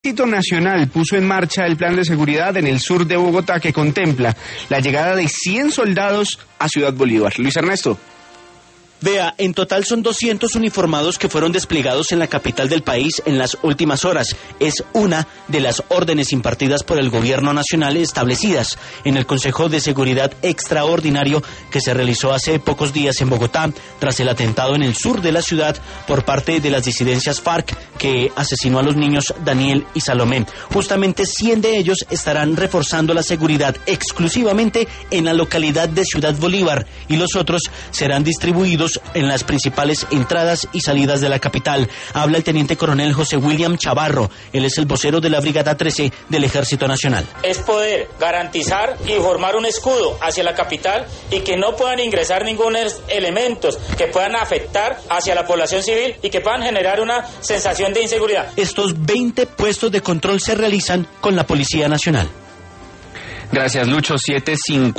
Ejército Nacional puso en marcha el plan de seguridad en el sur de Bogotá que contempla la llegada de 100 soldados a Ciudad Bolívar. Luis Ernesto. Vea, en total son 200 uniformados que fueron desplegados en la capital del país en las últimas horas. Es una de las órdenes impartidas por el gobierno nacional establecidas en el Consejo de Seguridad Extraordinario que se realizó hace pocos días en Bogotá tras el atentado en el sur de la ciudad por parte de las disidencias FARC que asesinó a los niños Daniel y Salomé. Justamente 100 de ellos estarán reforzando la seguridad exclusivamente en la localidad de Ciudad Bolívar y los otros serán distribuidos en las principales entradas y salidas de la capital. Habla el teniente coronel José William Chavarro. Él es el vocero de la Brigada 13 del Ejército Nacional. Es poder garantizar y formar un escudo hacia la capital y que no puedan ingresar ningún elementos que puedan afectar hacia la población civil y que puedan generar una sensación de inseguridad. Estos 20 puestos de control se realizan con la Policía Nacional. Gracias, Lucho. 7:50.